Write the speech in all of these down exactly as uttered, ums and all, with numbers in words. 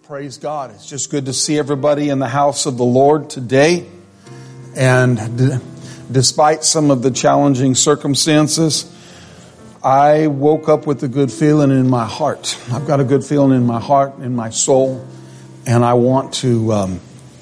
Praise God. It's just good to see everybody in the house of the Lord today. And d- despite some of the challenging circumstances, I woke up with a good feeling in my heart. I've got a good feeling in my heart, in my soul. And I want to, um,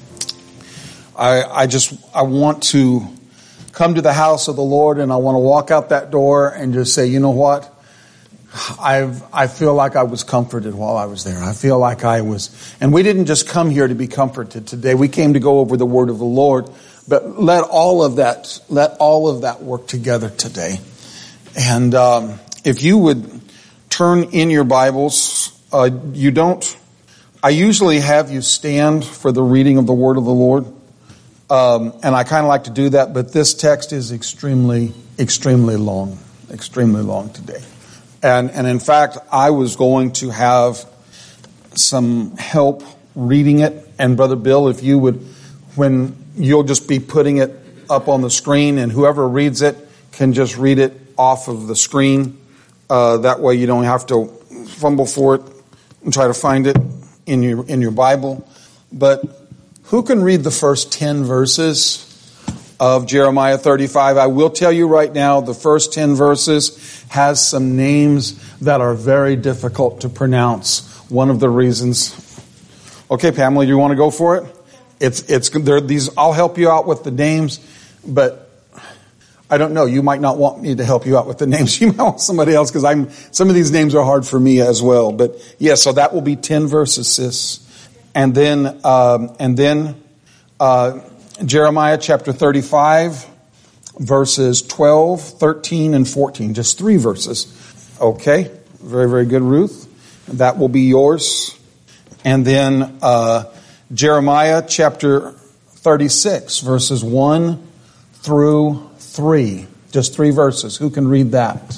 I, I just, I want to come to the house of the Lord, and I want to walk out that door and just say, you know what? I've, I feel like I was comforted while I was there. I feel like I was, and we didn't just come here to be comforted today. We came to go over the word of the Lord, but let all of that, let all of that work together today. And, um, if you would turn in your Bibles, uh, you don't, I usually have you stand for the reading of the word of the Lord. Um, and I kind of like to do that, but this text is extremely, extremely long, extremely long today. And, and in fact, I was going to have some help reading it. And Brother Bill, if you would, when you'll just be putting it up on the screen, and whoever reads it can just read it off of the screen. Uh, that way you don't have to fumble for it and try to find it in your, in your Bible. But who can read the first ten verses of Jeremiah thirty-five? I will tell you right now, the first ten verses has some names that are very difficult to pronounce. One of the reasons. Okay, Pamela, you want to go for it? It's it's there. These I'll help you out with the names, but I don't know. You might not want me to help you out with the names. You might want somebody else, because I'm some of these names are hard for me as well. But yeah, so that will be ten verses, sis, and then um, and then. Uh, Jeremiah chapter thirty-five, verses twelve, thirteen, and fourteen. Just three verses. Okay. Very, very good, Ruth. That will be yours. And then uh, Jeremiah chapter thirty-six, verses one through three. Just three verses. Who can read that?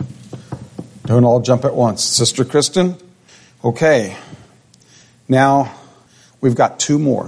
Don't all jump at once. Sister Kristen? Okay. Now, we've got two more.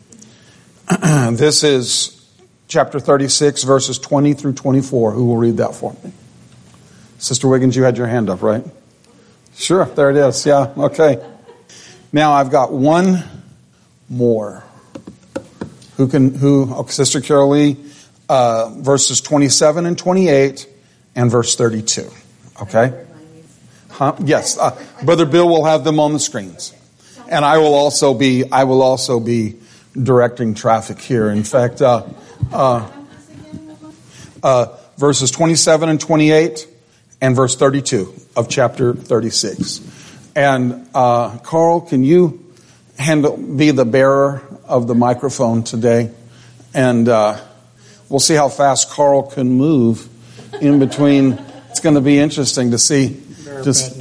This is chapter thirty-six, verses twenty through twenty-four. Who will read that for me? Sister Wiggins, you had your hand up, right? Sure, there it is. Yeah, okay. Now I've got one more. Who can, who, okay, Sister Carol Lee, uh, verses twenty-seven and twenty-eight and verse thirty-two. Okay? Huh? Yes, uh, Brother Bill will have them on the screens. And I will also be, I will also be directing traffic here. In fact, uh, uh, uh, verses twenty-seven and twenty-eight and verse thirty-two of chapter thirty-six. And uh, Carl, can you handle be the bearer of the microphone today? And uh, we'll see how fast Carl can move in between. It's going to be interesting to see. Just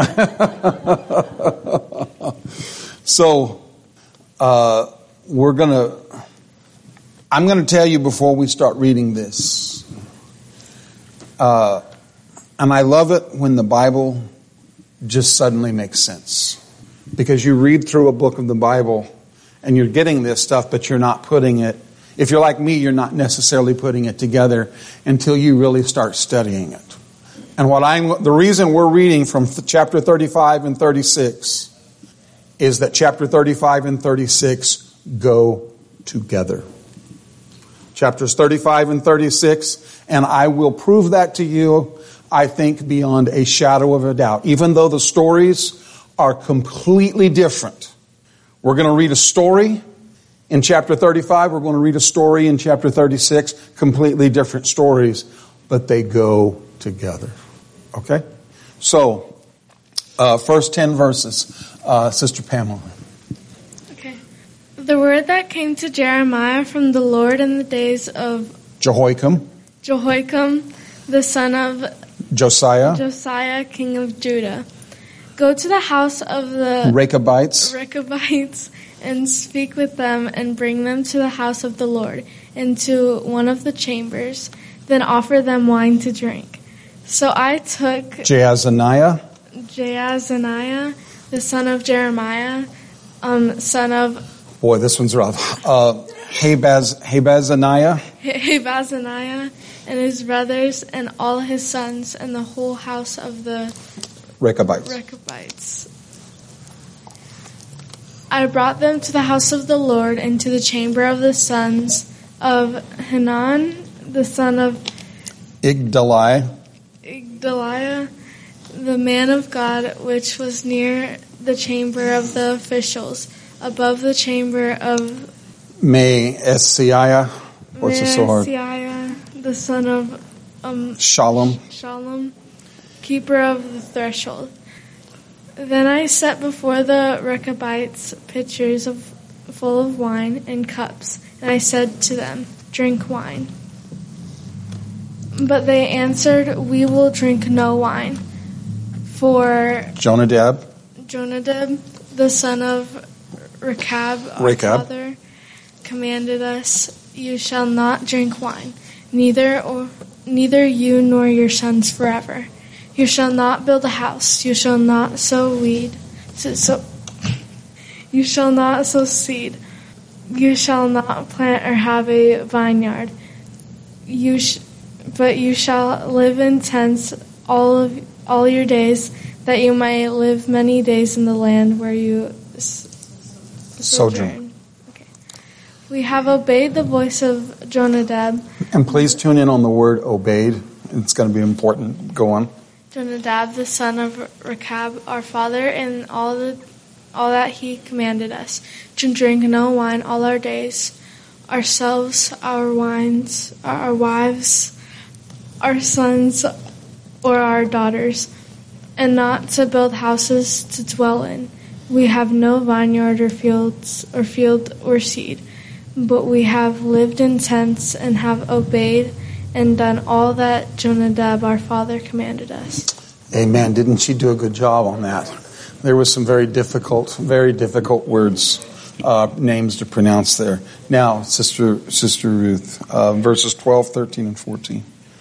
bad news. So. Uh, We're going to, I'm going to tell you before we start reading this. Uh, and I love it when the Bible just suddenly makes sense. Because you read through a book of the Bible and you're getting this stuff, but you're not putting it, if you're like me, you're not necessarily putting it together until you really start studying it. And what I'm, the reason we're reading from chapter thirty-five and thirty-six is that chapter thirty-five and thirty-six go together. Chapters thirty-five and thirty-six, and I will prove that to you, I think, beyond a shadow of a doubt. Even though the stories are completely different. We're going to read a story in chapter thirty-five. We're going to read a story in chapter thirty-six. Completely different stories, but they go together. Okay? So, uh, first ten verses. Uh, Sister Pamela. The word that came to Jeremiah from the Lord in the days of Jehoiakim, Jehoiakim, the son of Josiah, Josiah, king of Judah. Go to the house of the Rechabites, Rechabites and speak with them and bring them to the house of the Lord, into one of the chambers. Then offer them wine to drink. So I took Jaazaniah, Jaazaniah, the son of Jeremiah, um, son of Boy, this one's rough. Uh, Habaz, Habazaniah. Habazaniah and his brothers and all his sons and the whole house of the Rechabites. Rechabites. I brought them to the house of the Lord and to the chamber of the sons of Hanan, the son of Igdaliah, Igdaliah, the man of God, which was near the chamber of the officials, above the chamber of Maaseiah. What's it so hard? Maaseiah, the son of um, Shalom. Shalom, keeper of the threshold. Then I set before the Rechabites pitchers of, full of wine and cups, and I said to them, "Drink wine." But they answered, "We will drink no wine." For Jonadab, Jonadab, the son of Rechab, our Rechab. father, commanded us, "You shall not drink wine, neither or neither you nor your sons forever. You shall not build a house. You shall not sow weed. So, so you shall not sow seed. You shall not plant or have a vineyard. You, sh- but you shall live in tents all of all your days, that you may live many days in the land where you s- sojourn." Okay. We have obeyed the voice of Jonadab. And please tune in on the word obeyed. It's going to be important. Go on. Jonadab, the son of Rechab, our father, and all the all that he commanded us, to drink no wine all our days, ourselves, our wines, our wives, our sons, or our daughters, and not to build houses to dwell in. We have no vineyard or fields or field or seed, but we have lived in tents and have obeyed and done all that Jonadab our father commanded us. Amen. Didn't she do a good job on that? There was some very difficult, very difficult words, uh, names to pronounce there. Now, Sister Sister Ruth, uh, verses twelve, thirteen, and fourteen.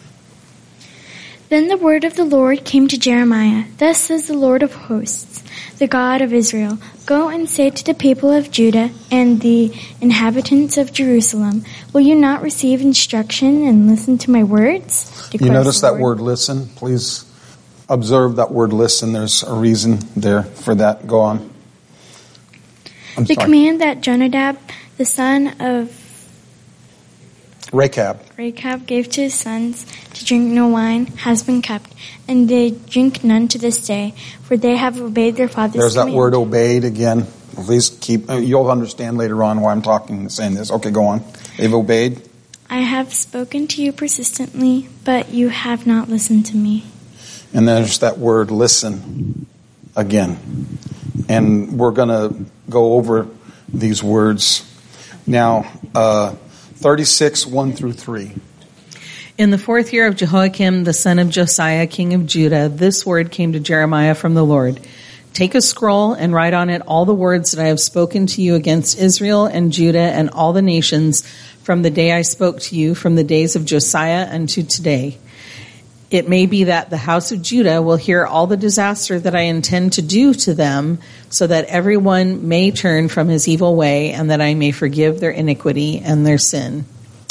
Then the word of the Lord came to Jeremiah. Thus says the Lord of hosts, the God of Israel, "Go and say to the people of Judah and the inhabitants of Jerusalem, will you not receive instruction and listen to my words?" You notice that word listen? Please observe that word listen. There's a reason there for that. Go on. I'm the sorry. command that Jonadab, the son of Rechab. Rechab gave to his sons to drink no wine has been kept, and they drink none to this day, for they have obeyed their father's There's that command. word obeyed again. Please keep, uh, you'll understand later on why I'm talking and saying this. Okay, go on. They've obeyed. I have spoken to you persistently, but you have not listened to me. And there's that word listen again. And we're going to go over these words. Now, uh, thirty-six, one through three. In the fourth year of Jehoiakim, the son of Josiah, king of Judah, this word came to Jeremiah from the Lord. Take a scroll and write on it all the words that I have spoken to you against Israel and Judah and all the nations from the day I spoke to you, from the days of Josiah unto today. It may be that the house of Judah will hear all the disaster that I intend to do to them, so that everyone may turn from his evil way, and that I may forgive their iniquity and their sin.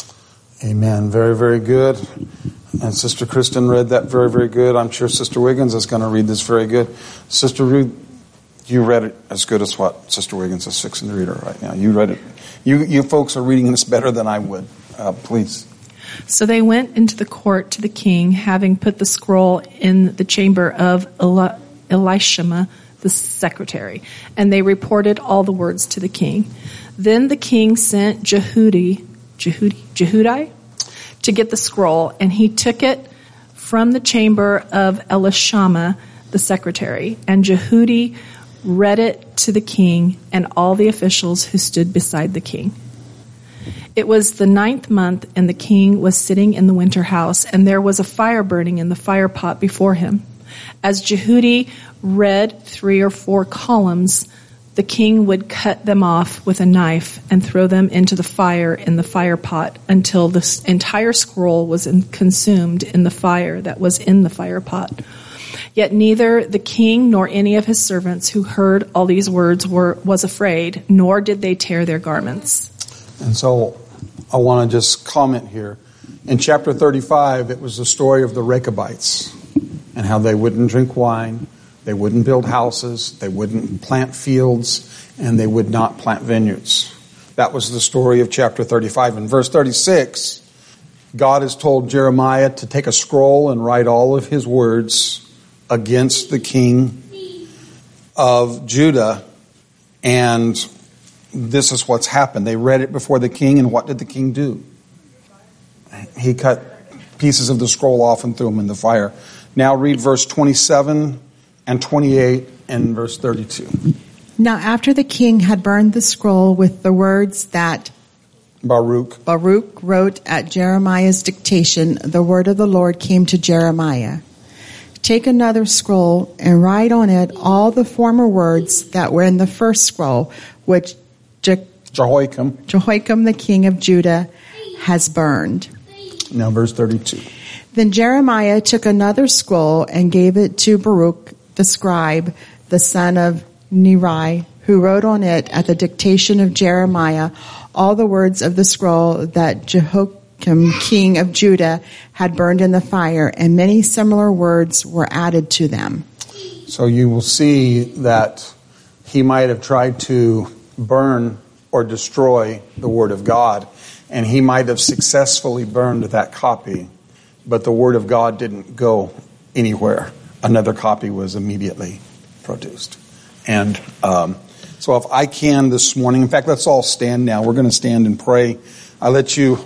Amen. Very, very good. And Sister Kristen read that very, very good. I'm sure Sister Wiggins is going to read this very good. Sister Ruth, you read it as good as what Sister Wiggins is fixing to read it right now. You read it. You, you folks are reading this better than I would. Uh, please. So they went into the court to the king, having put the scroll in the chamber of Eli- Elishama, the secretary, and they reported all the words to the king. Then the king sent Jehudi, Jehudi, Jehudi to get the scroll, and he took it from the chamber of Elishama, the secretary, and Jehudi read it to the king and all the officials who stood beside the king. It was the ninth month, and the king was sitting in the winter house, and there was a fire burning in the fire pot before him. As Jehudi read three or four columns, the king would cut them off with a knife and throw them into the fire in the fire pot until the entire scroll was in, consumed in the fire that was in the fire pot. Yet neither the king nor any of his servants who heard all these words were was afraid, nor did they tear their garments. And so I want to just comment here. In chapter thirty-five, it was the story of the Rechabites and how they wouldn't drink wine, They wouldn't build houses, they wouldn't plant fields, and they would not plant vineyards. That was the story of chapter thirty-five. In verse thirty-six, God has told Jeremiah to take a scroll and write all of his words against the king of Judah. And this is what's happened. They read it before the king, and what did the king do? He cut pieces of the scroll off and threw them in the fire. Now read verse twenty-seven and twenty-eight and verse thirty-two. Now after the king had burned the scroll with the words that Baruch. Baruch wrote at Jeremiah's dictation, the word of the Lord came to Jeremiah. Take another scroll and write on it all the former words that were in the first scroll, which Je- Jehoiakim. Jehoiakim the king of Judah has burned. Now verse thirty-two. Then Jeremiah took another scroll and gave it to Baruch the scribe, the son of Neri, who wrote on it at the dictation of Jeremiah all the words of the scroll that Jehoiakim king of Judah had burned in the fire, and many similar words were added to them. So you will see that he might have tried to burn or destroy the word of God, and he might have successfully burned that copy, but the word of God didn't go anywhere. Another copy was immediately produced. And um, so if I can this morning, in fact, let's all stand now. We're going to stand and pray. I let you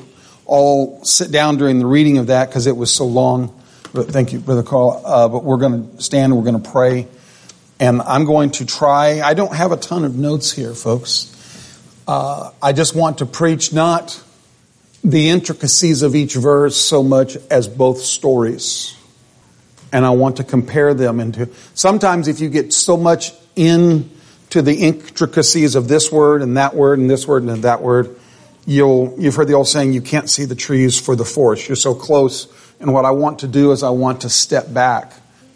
all sit down during the reading of that because it was so long. But thank you, Brother Carl. Uh, but we're going to stand and we're going to pray. And I'm going to try. I don't have a ton of notes here, folks. Uh, I just want to preach not the intricacies of each verse so much as both stories. And I want to compare them into, sometimes if you get so much into the intricacies of this word and that word and this word and that word, you'll, you've heard the old saying, you can't see the trees for the forest. You're so close. And what I want to do is I want to step back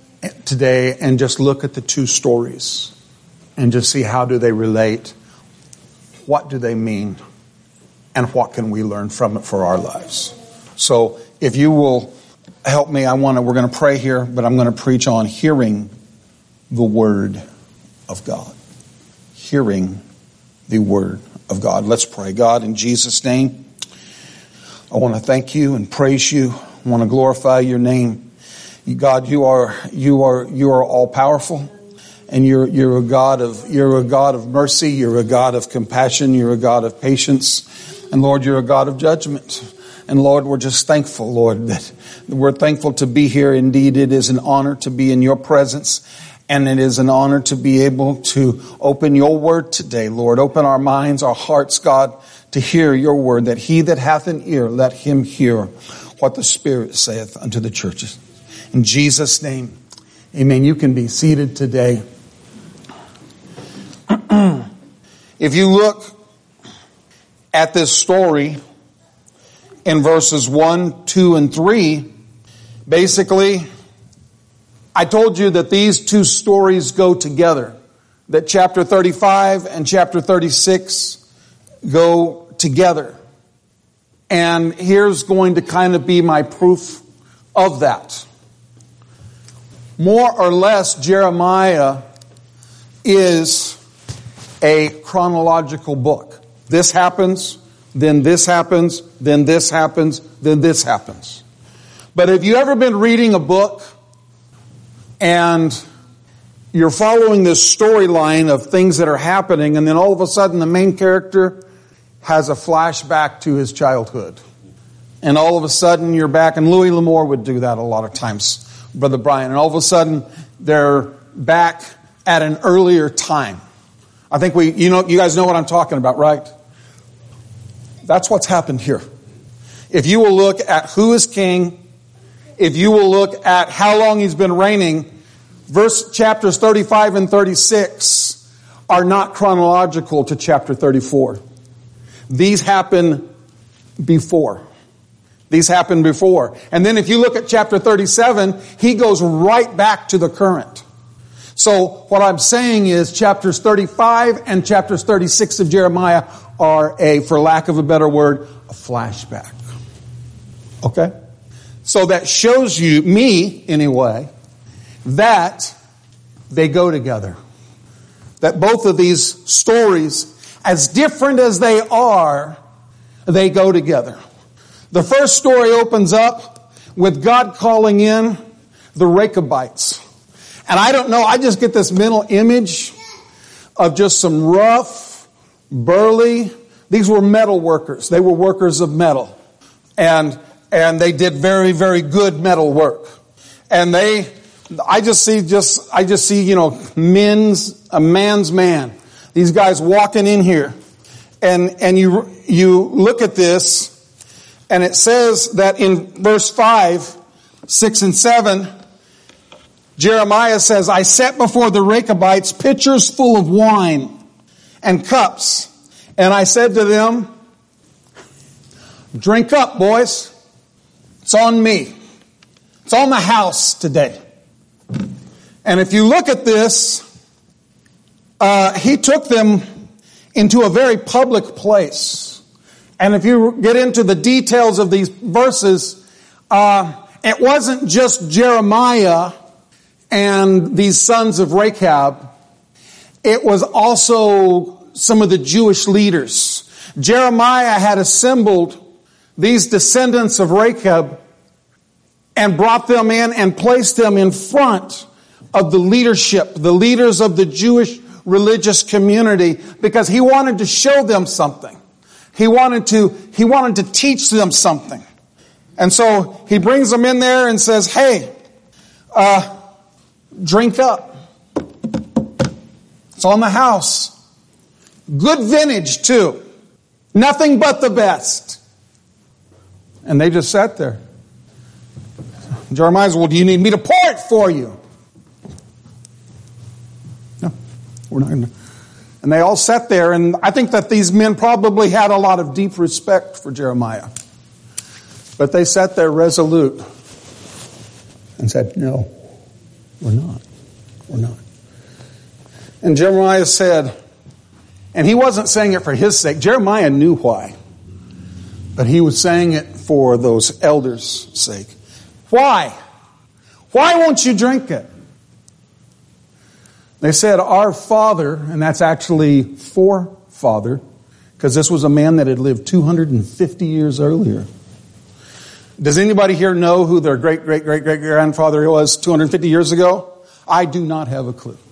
today and just look at the two stories and just see how do they relate, what do they mean, and what can we learn from it for our lives. So if you will help me, I want to, we're going to pray here, but I'm going to preach on hearing the word of God. Hearing the word of God. Let's pray. God, in Jesus' name, I want to thank you and praise you. I want to glorify your name. God, you are, you are, you are all powerful, and you're, you're a God of, you're a God of mercy. You're a God of compassion. You're a God of patience. And Lord, you're a God of judgment. And Lord, we're just thankful, Lord, that we're thankful to be here. Indeed, it is an honor to be in your presence. And it is an honor to be able to open your word today, Lord. Open our minds, our hearts, God, to hear your word. That he that hath an ear, let him hear what the Spirit saith unto the churches. In Jesus' name, amen. You can be seated today. If you look at this story in verses one, two, and three, basically, I told you that these two stories go together. That chapter thirty-five and chapter thirty-six go together. And here's going to kind of be my proof of that. More or less, Jeremiah is a chronological book. This happens, then this happens, then this happens, then this happens. But have you ever been reading a book and you're following this storyline of things that are happening, and then all of a sudden the main character has a flashback to his childhood. And all of a sudden you're back, and Louis L'Amour would do that a lot of times, Brother Brian. And all of a sudden they're back at an earlier time. I think we, you know, you guys know what I'm talking about, right? That's what's happened here. If you will look at who is king, if you will look at how long he's been reigning, verse chapters thirty-five and thirty-six are not chronological to chapter thirty-four. These happen before. These happen before. And then if you look at chapter thirty-seven, he goes right back to the current. So what I'm saying is chapters thirty-five and chapters thirty-six of Jeremiah are a, for lack of a better word, a flashback. Okay? So that shows you, me anyway, that they go together. That both of these stories, as different as they are, they go together. The first story opens up with God calling in the Rechabites. And I don't know, I just get this mental image of just some rough, burly, these were metal workers. They were workers of metal. And and they did very, very good metal work. And they, I just see just, I just see, you know, men's, a man's man. These guys walking in here. And, and you, you look at this, and it says that in verse five, six and seven, Jeremiah says, I set before the Rechabites pitchers full of wine and cups. And I said to them, drink up, boys. It's on me. It's on the house today. And if you look at this, uh, he took them into a very public place. And if you get into the details of these verses, uh, it wasn't just Jeremiah and these sons of Rechab. It was also some of the Jewish leaders. Jeremiah had assembled these descendants of Rechab and brought them in and placed them in front of the leadership, the leaders of the Jewish religious community, because he wanted to show them something. He wanted to, he wanted to teach them something. And so he brings them in there and says, hey, uh, drink up. It's on the house. Good vintage too. Nothing but the best. And they just sat there. Jeremiah says, well, do you need me to pour it for you? No, we're not going to. And they all sat there, and I think that these men probably had a lot of deep respect for Jeremiah. But they sat there resolute and said, no, we're not. We're not. And Jeremiah said, and he wasn't saying it for his sake. Jeremiah knew why. But he was saying it for those elders' sake. Why? Why won't you drink it? They said, our father, and that's actually forefather, because this was a man that had lived two hundred fifty years earlier. Does anybody here know who their great, great, great, great grandfather was two hundred fifty years ago? I do not have a clue.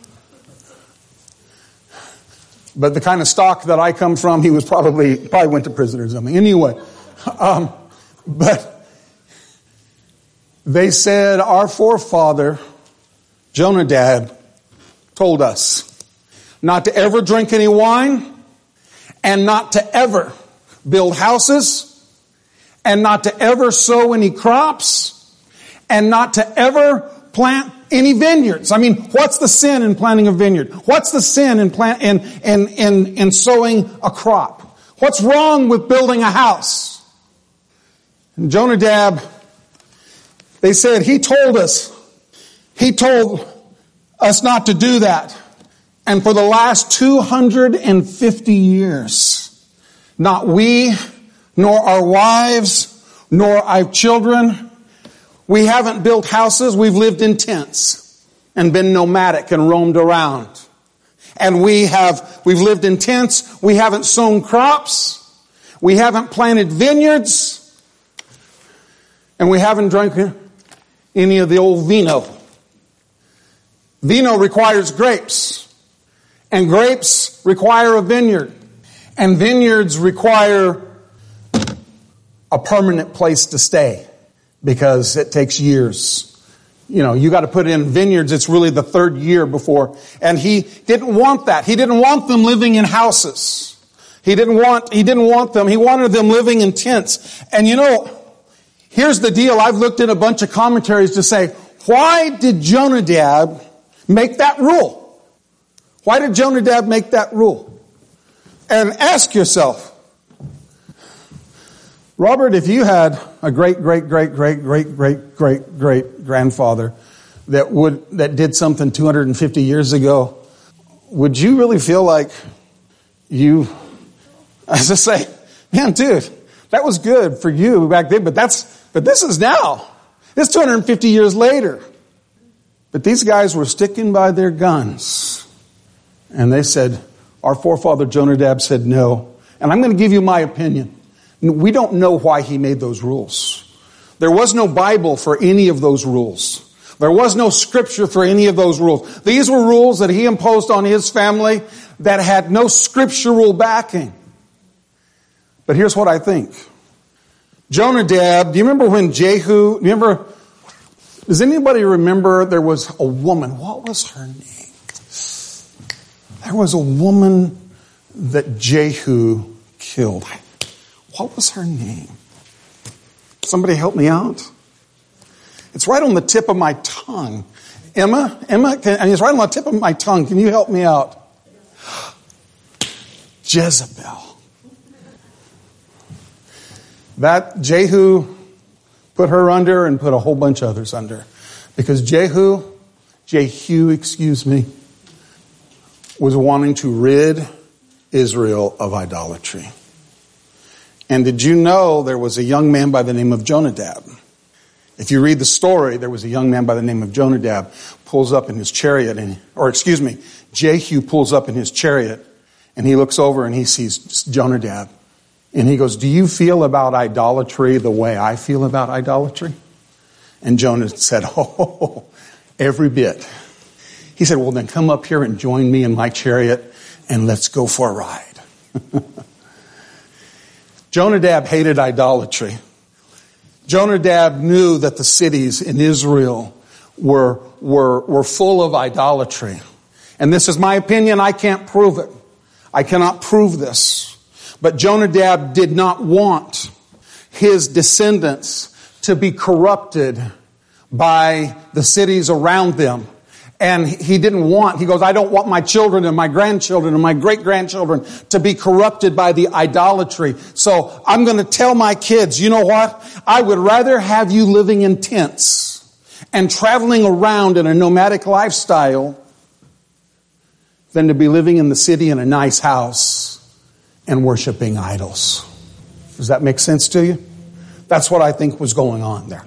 But the kind of stock that I come from, he was probably, probably went to prison or something. Anyway, um, but they said our forefather, Jonadab, told us not to ever drink any wine and not to ever build houses and not to ever sow any crops and not to ever plant any vineyards. I mean, what's the sin in planting a vineyard? What's the sin in plant in in in, in sowing a crop? What's wrong with building a house? And Jonadab, they said, he told us, he told us not to do that. And for the last two hundred fifty years, not we, nor our wives, nor our children, we haven't built houses, we've lived in tents and been nomadic and roamed around. And we have, we've lived in tents, we haven't sown crops, we haven't planted vineyards, and we haven't drunk any of the old vino. Vino requires grapes, and grapes require a vineyard, and vineyards require a permanent place to stay. Because it takes years. You know, you got to put in vineyards. It's really the third year before. And he didn't want that. He didn't want them living in houses. He didn't want, he didn't want them. He wanted them living in tents. And you know, here's the deal. I've looked at a bunch of commentaries to say, why did Jonadab make that rule? Why did Jonadab make that rule? And ask yourself, Robert, if you had a great, great, great, great, great, great, great, great grandfather that would, that did something two hundred fifty years ago, would you really feel like you, as I say, man, dude, that was good for you back then, but that's, but this is now. This is two hundred fifty years later. But these guys were sticking by their guns. And they said, our forefather Jonadab said no. And I'm going to give you my opinion. We don't know why he made those rules. There was no Bible for any of those rules. There was no scripture for any of those rules. These were rules that he imposed on his family that had no scriptural backing. But here's what I think. Jonadab, do you remember when Jehu, do you remember, does anybody remember there was a woman, what was her name? There was a woman that Jehu killed. What was her name? Somebody help me out. It's right on the tip of my tongue. Emma, Emma, can, and it's right on the tip of my tongue. Can you help me out? Jezebel. That Jehu put her under and put a whole bunch of others under. Because Jehu, Jehu, excuse me, was wanting to rid Israel of idolatry. And did you know there was a young man by the name of Jonadab? If you read the story, there was a young man by the name of Jonadab pulls up in his chariot, and, or excuse me, Jehu pulls up in his chariot, and he looks over and he sees Jonadab. And he goes, do you feel about idolatry the way I feel about idolatry? And Jonah said, oh, every bit. He said, well, then come up here and join me in my chariot and let's go for a ride. Jonadab hated idolatry. Jonadab knew that the cities in Israel were, were, were full of idolatry. And this is my opinion. I can't prove it. I cannot prove this. But Jonadab did not want his descendants to be corrupted by the cities around them. And he didn't want, he goes, I don't want my children and my grandchildren and my great-grandchildren to be corrupted by the idolatry. So I'm going to tell my kids, you know what? I would rather have you living in tents and traveling around in a nomadic lifestyle than to be living in the city in a nice house and worshiping idols. Does that make sense to you? That's what I think was going on there.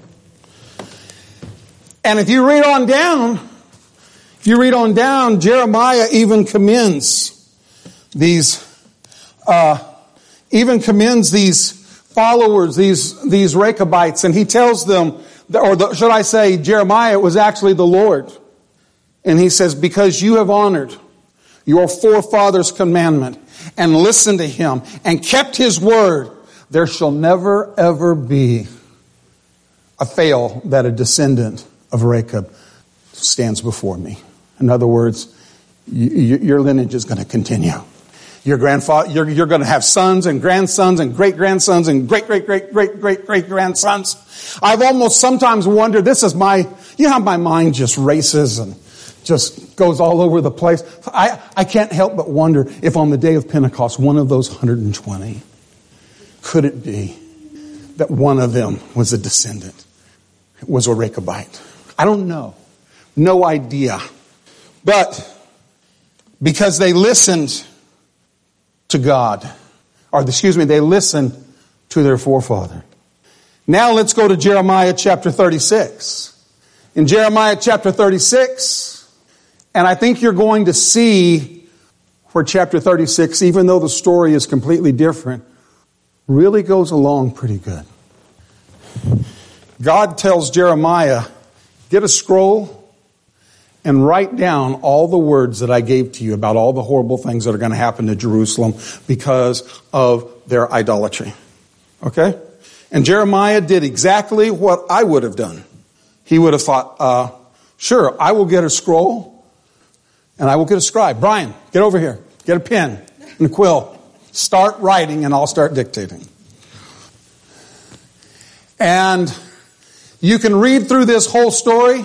And if you read on down, if you read on down, Jeremiah even commends these, uh, even commends these followers, these, these Rechabites, and he tells them, or the, should I say, Jeremiah was actually the Lord. And he says, because you have honored your forefathers' commandment and listened to him and kept his word, there shall never ever be a fail that a descendant of Rechab stands before me. In other words, you, your lineage is going to continue. Your grandfather, you're, you're going to have sons and grandsons and great-grandsons and great-great-great-great-great-great-grandsons. I've almost sometimes wondered, this is my, you know how my mind just races and just goes all over the place. I, I can't help but wonder if on the day of Pentecost, one of those one hundred twenty, could it be that one of them was a descendant, was a Rechabite? I don't know. No idea. But because they listened to God, or excuse me, they listened to their forefather. Now let's go to Jeremiah chapter thirty-six. In Jeremiah chapter thirty-six, and I think you're going to see where chapter thirty-six, even though the story is completely different, really goes along pretty good. God tells Jeremiah, get a scroll and write down all the words that I gave to you about all the horrible things that are going to happen to Jerusalem because of their idolatry. Okay? And Jeremiah did exactly what I would have done. He would have thought, uh, sure, I will get a scroll and I will get a scribe. Brian, get over here. Get a pen and a quill. Start writing and I'll start dictating. And you can read through this whole story.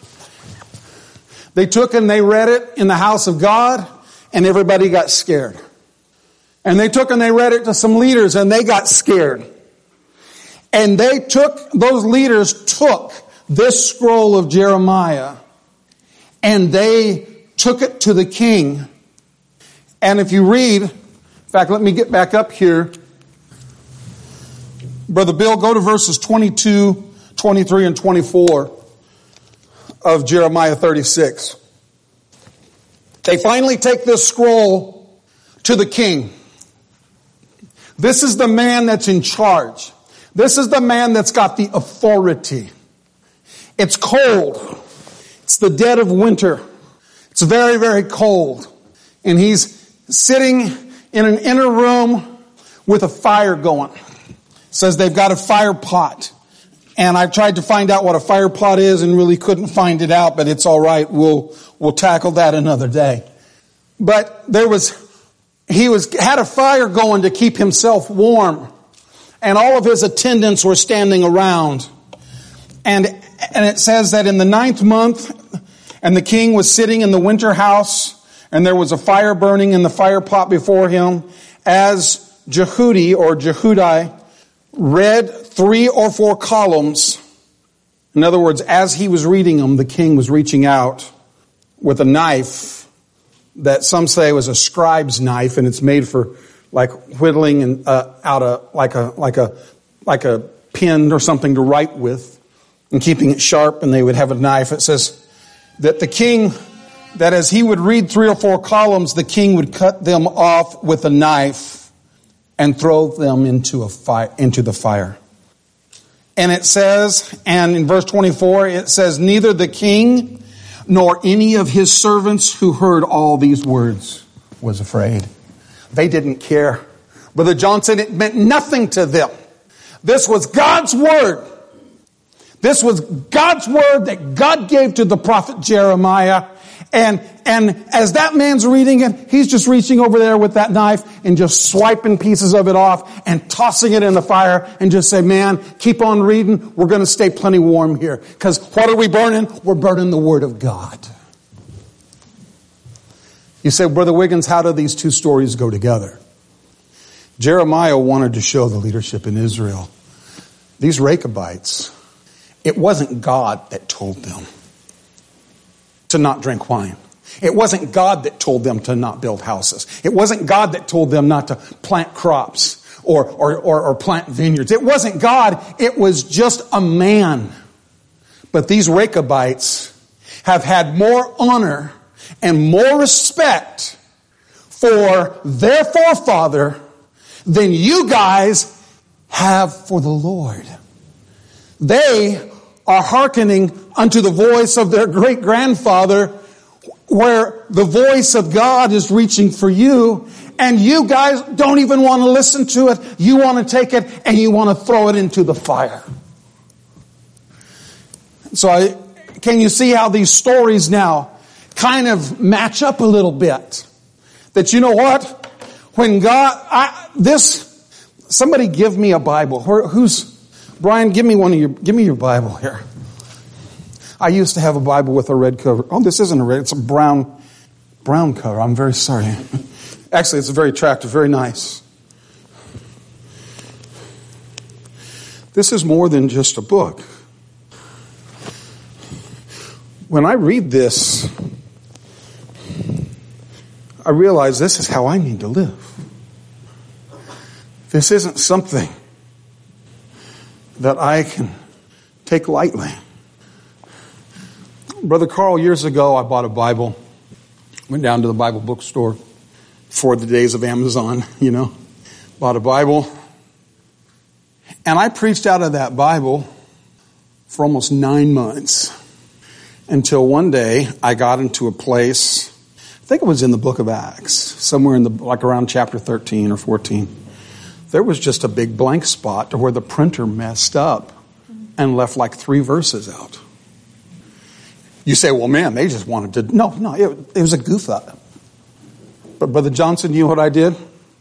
They took and they read it in the house of God, and everybody got scared. And they took and they read it to some leaders, and they got scared. And they took, those leaders took this scroll of Jeremiah, and they took it to the king. And if you read, in fact, let me get back up here. Brother Bill, go to verses twenty-two, twenty-three, and twenty-four of Jeremiah thirty-six. They finally take this scroll to the king. This is the man that's in charge. This is the man that's got the authority. It's cold. It's the dead of winter. It's very, very cold. And he's sitting in an inner room with a fire going. It says they've got a fire pot. And I've tried to find out what a fire pot is and really couldn't find it out, but it's all right. We'll, we'll tackle that another day. But there was, he was, had a fire going to keep himself warm. And all of his attendants were standing around. And, and it says that in the ninth month, and the king was sitting in the winter house, and there was a fire burning in the fire pot before him, as Jehudi or Jehudi read three or four columns. In other words, as he was reading them, the king was reaching out with a knife that some say was a scribe's knife, and it's made for like whittling and uh, out a like a like a like a pen or something to write with, and keeping it sharp. And they would have a knife. It says that the king, that as he would read three or four columns, the king would cut them off with a knife and throw them into a fire, into the fire. And it says, and in verse twenty-four, it says, neither the king nor any of his servants who heard all these words was afraid. They didn't care. Brother Johnson, it meant nothing to them. This was God's word. This was God's word that God gave to the prophet Jeremiah. And, and as that man's reading it, he's just reaching over there with that knife and just swiping pieces of it off and tossing it in the fire and just say, man, keep on reading. We're going to stay plenty warm here. Because what are we burning? We're burning the word of God. You say, Brother Wiggins, how do these two stories go together? Jeremiah wanted to show the leadership in Israel. These Rechabites, it wasn't God that told them to not drink wine. It wasn't God that told them to not build houses. It wasn't God that told them not to plant crops or, or, or, or plant vineyards. It wasn't God. It was just a man. But these Rechabites have had more honor and more respect for their forefather than you guys have for the Lord. They are hearkening unto the voice of their great-grandfather, where the voice of God is reaching for you, and you guys don't even want to listen to it. You want to take it and you want to throw it into the fire. So I, can you see how these stories now kind of match up a little bit? That you know what? When God, I, this, somebody give me a Bible. Who's, Brian, give me one of your, give me your Bible here. I used to have a Bible with a red cover. Oh, this isn't a red, it's a brown, brown cover. I'm very sorry. Actually, it's very attractive, very nice. This is more than just a book. When I read this, I realize this is how I need to live. This isn't something that I can take lightly. Brother Carl, years ago, I bought a Bible. Went down to the Bible bookstore before the days of Amazon, you know. Bought a Bible. And I preached out of that Bible for almost nine months. Until one day, I got into a place, I think it was in the book of Acts, somewhere in the, like around chapter thirteen or fourteen. There was just a big blank spot to where the printer messed up and left like three verses out. You say, well, man, they just wanted to... No, no, it, it was a goof up. But Brother Johnson, you know what I did?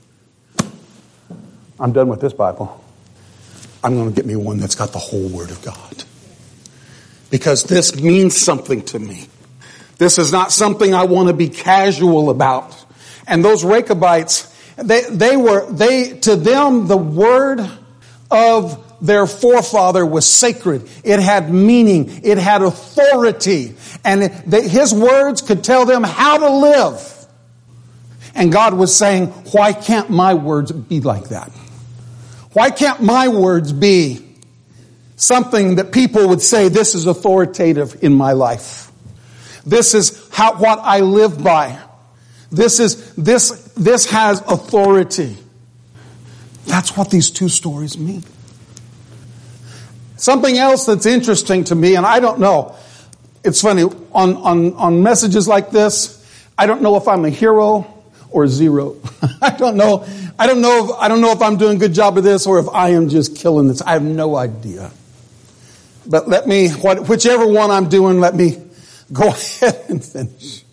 I'm done with this Bible. I'm going to get me one that's got the whole Word of God. Because this means something to me. This is not something I want to be casual about. And those Rechabites, they, they were, they, to them, the word of their forefather was sacred. It had meaning. It had authority. And it, they, his words could tell them how to live. And God was saying, why can't my words be like that? Why can't my words be something that people would say, this is authoritative in my life. This is how, what I live by. This is, this, this has authority. That's what these two stories mean. Something else that's interesting to me, and I don't know, it's funny, on, on, on messages like this, I don't know if I'm a hero or zero. I don't know. I don't know if, I don't know if I'm doing a good job of this or if I am just killing this. I have no idea. But let me, what, whichever one I'm doing, let me go ahead and finish.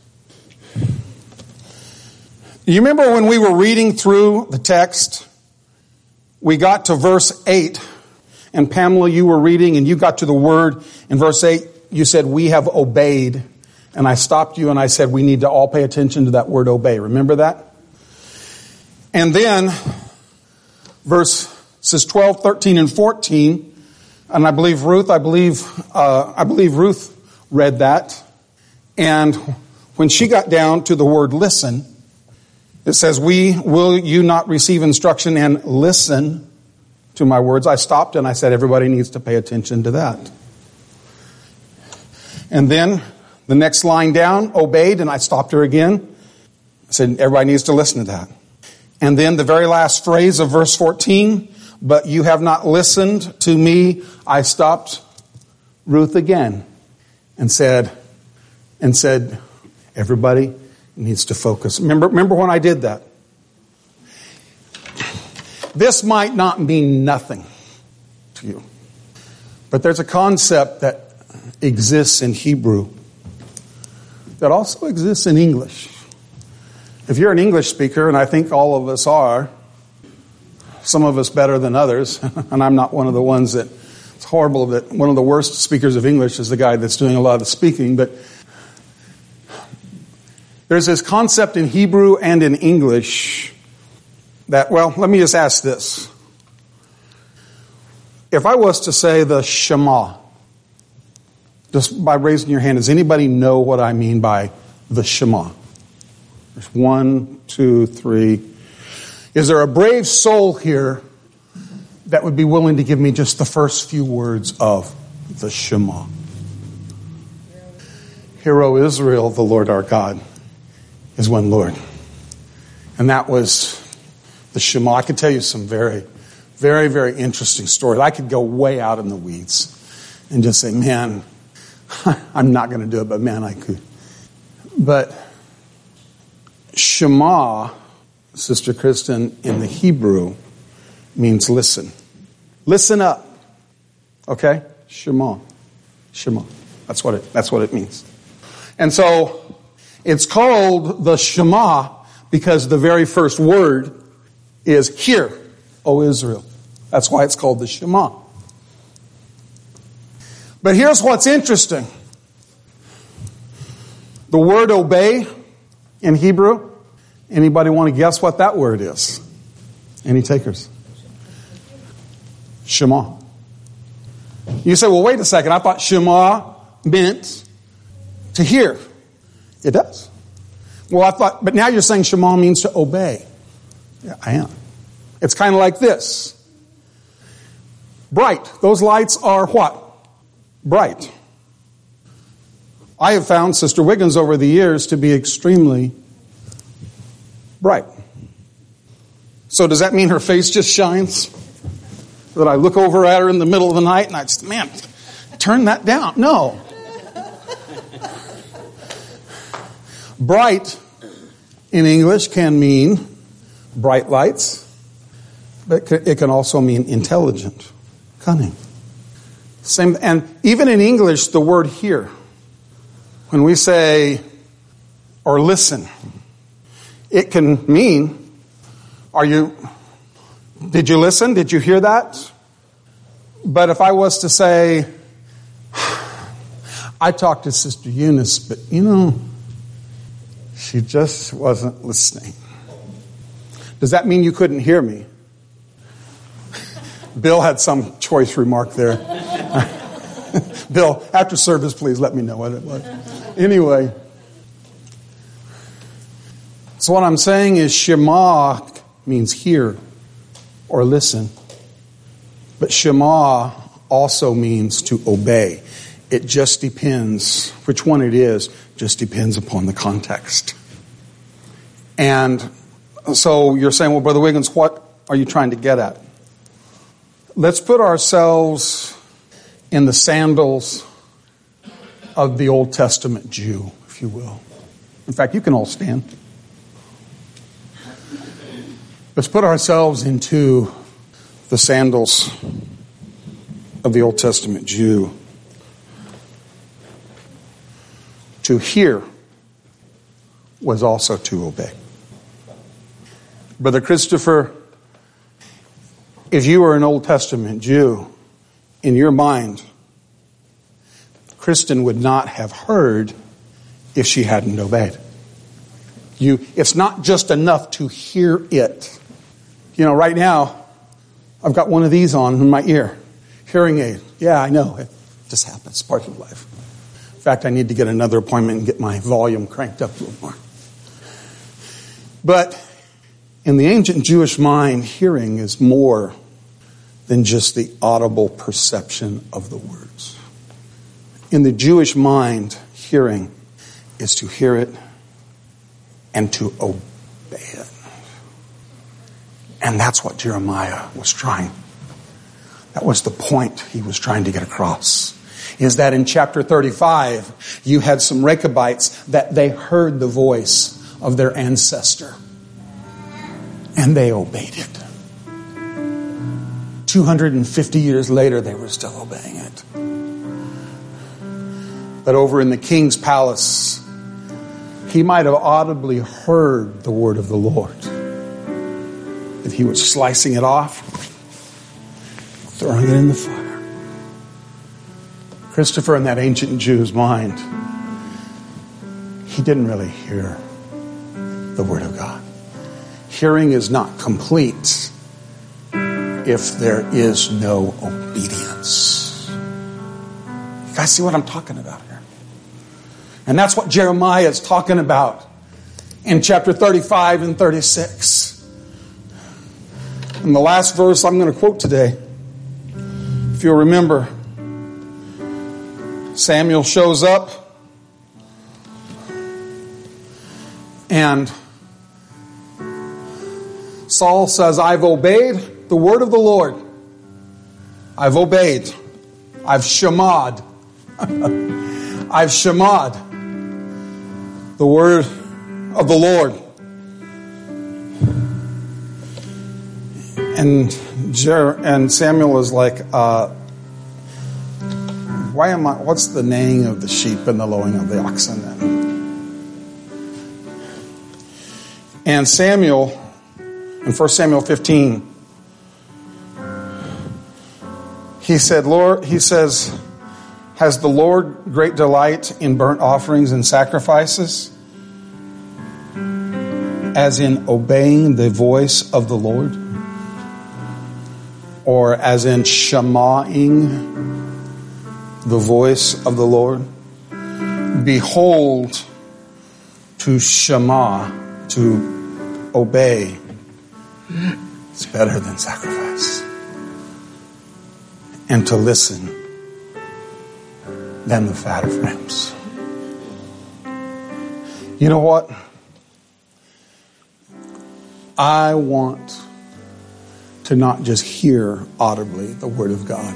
You remember when we were reading through the text, we got to verse eight, and Pamela, you were reading, and you got to the word in verse eight, you said, we have obeyed. And I stopped you and I said, we need to all pay attention to that word obey. Remember that? And then, verses twelve, thirteen, and fourteen, and I believe Ruth, I believe, uh, I believe Ruth read that. And when she got down to the word listen, it says, we, will you not receive instruction and listen to my words? I stopped and I said, everybody needs to pay attention to that. And then, the next line down, obeyed, and I stopped her again. I said, everybody needs to listen to that. And then the very last phrase of verse fourteen, but you have not listened to me. I stopped Ruth again and said, and said, everybody needs to focus. Remember, remember when I did that? This might not mean nothing to you, but there's a concept that exists in Hebrew that also exists in English. If you're an English speaker, and I think all of us are, some of us better than others, and I'm not one of the ones that, it's horrible that one of the worst speakers of English is the guy that's doing a lot of the speaking, but there's this concept in Hebrew and in English that, well, let me just ask this. If I was to say the Shema, just by raising your hand, does anybody know what I mean by the Shema? There's one, two, three. Is there a brave soul here that would be willing to give me just the first few words of the Shema? Hear, O Israel, the Lord our God is one Lord. And that was the Shema. I could tell you some very, very, very interesting stories. I could go way out in the weeds and just say, man, I'm not going to do it, but man, I could. But Shema, Sister Kristen, in the Hebrew means listen. Listen up. Okay? Shema. Shema. That's what it, that's what it means. And so it's called the Shema because the very first word is hear, O Israel. That's why it's called the Shema. But here's what's interesting. The word obey in Hebrew, anybody want to guess what that word is? Any takers? Shema. You say, well, wait a second. I thought Shema meant to hear. It does. Well, I thought, but now you're saying Shema means to obey. Yeah, I am. It's kind of like this. Bright. Those lights are what? Bright. I have found Sister Wiggins over the years to be extremely bright. So does that mean her face just shines? That I look over at her in the middle of the night and I just, man, turn that down. No. Bright in English can mean bright lights, but it can also mean intelligent, cunning. Same, and even in English, the word hear, when we say or listen, it can mean, are you, did you listen? Did you hear that? But if I was to say, I talked to Sister Eunice, but you know, she just wasn't listening. Does that mean you couldn't hear me? Bill had some choice remark there. Bill, after service, please let me know what it was. Anyway. So what I'm saying is Shema means hear or listen. But Shema also means to obey. It just depends, which one it is, just depends upon the context. And so you're saying, well, Brother Wiggins, what are you trying to get at? Let's put ourselves in the sandals of the Old Testament Jew, if you will. In fact, you can all stand. Let's put ourselves into the sandals of the Old Testament Jew. To hear was also to obey. Brother Christopher, if you were an Old Testament Jew, in your mind, Kristen would not have heard if she hadn't obeyed. You, it's not just enough to hear it. You know, right now, I've got one of these on in my ear. Hearing aid. Yeah, I know. It just happens. Part of life. In fact, I need to get another appointment and get my volume cranked up a little more. But in the ancient Jewish mind, hearing is more than just the audible perception of the words. In the Jewish mind, hearing is to hear it and to obey it. And that's what Jeremiah was trying. That was the point he was trying to get across. Is that in chapter thirty-five, you had some Rechabites that they heard the voice of their ancestor. And they obeyed it. two hundred fifty years later, they were still obeying it. But over in the king's palace, he might have audibly heard the word of the Lord. But he was slicing it off, throwing it in the fire. Christopher, in that ancient Jew's mind, he didn't really hear the word of God. Hearing is not complete if there is no obedience. You guys see what I'm talking about here? And that's what Jeremiah is talking about in chapter thirty-five and thirty-six. And the last verse I'm going to quote today, if you'll remember, Samuel shows up and Saul says, I've obeyed the word of the Lord. I've obeyed. I've shamad. I've shamad the word of the Lord. And Jer- and Samuel is like, uh, why am I, what's the neighing of the sheep and the lowing of the oxen then? And Samuel, in First Samuel fifteen, he said, Lord, he says, has the Lord great delight in burnt offerings and sacrifices, as in obeying the voice of the Lord? Or as in shamaing the voice of the Lord? Behold, to shama, to obey, it's better than sacrifice. And to listen than the fat of rams. You know what? I want to not just hear audibly the Word of God.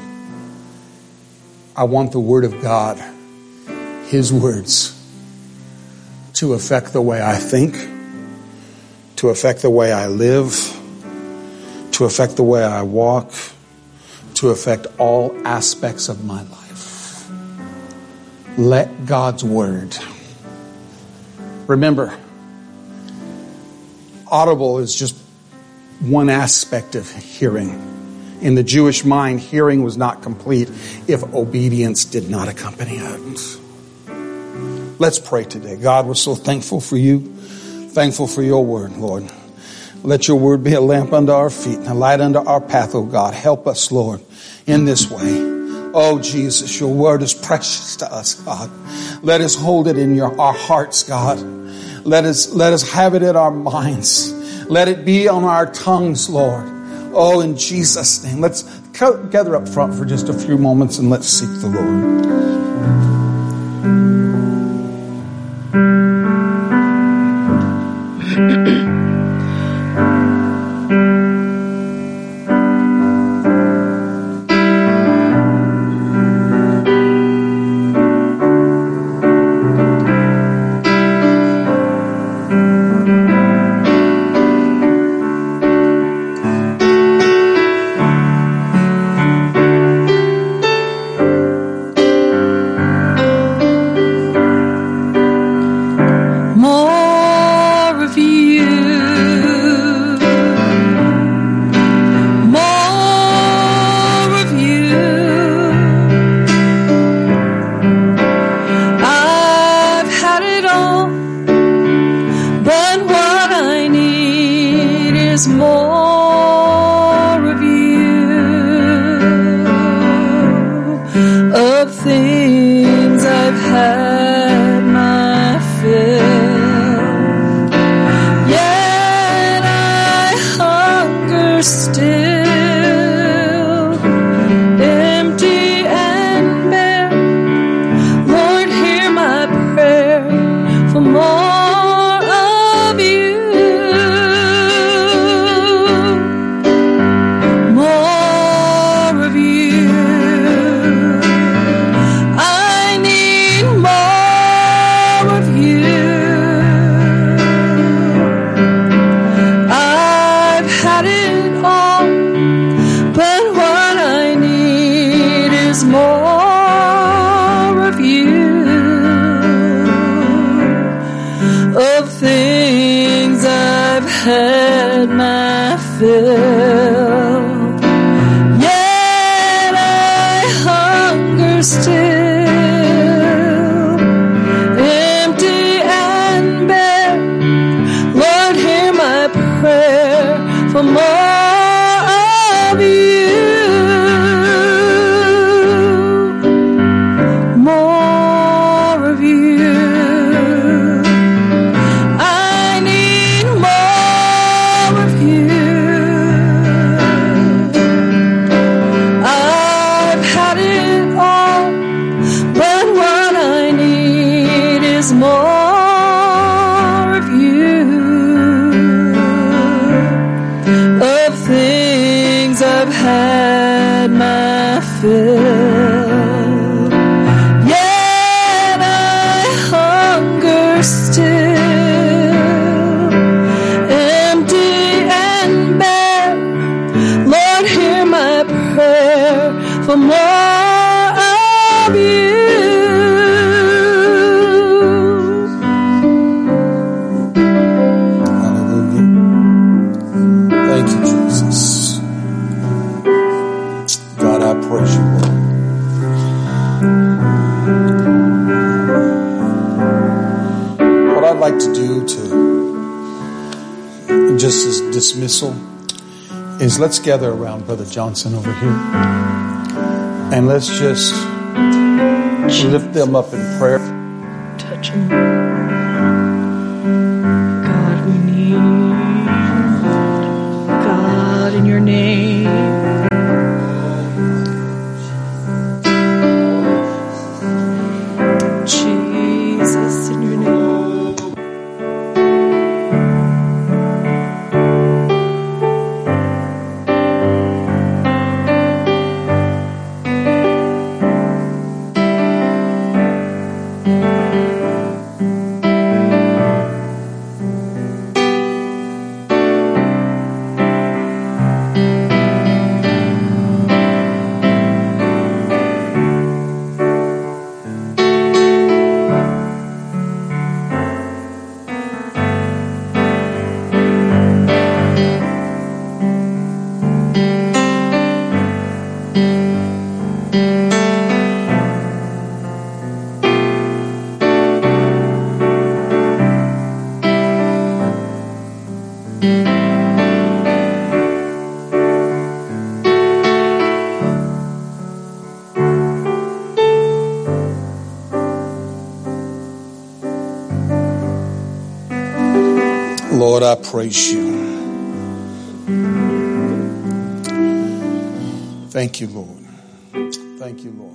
I want the Word of God, His words, to affect the way I think, to affect the way I live, to affect the way I walk, to affect all aspects of my life. Let God's Word. Remember, audible is just one aspect of hearing. In the Jewish mind, hearing was not complete if obedience did not accompany it. Let's pray today. God, we're so thankful for you, thankful for your word, Lord. Let your word be a lamp unto our feet and a light unto our path, oh God. Help us, Lord, in this way. Oh, Jesus, your word is precious to us, God. Let us hold it in your, our hearts, God. Let us, let us have it in our minds. Let it be on our tongues, Lord. Oh, in Jesus' name. Let's gather up front for just a few moments and let's seek the Lord. Dismissal is let's gather around Brother Johnson over here and let's just lift them up in prayer. Touch him. God, we need God in your name. Jesus in your name. Lord, I praise you. Thank you, Lord. Thank you, Lord.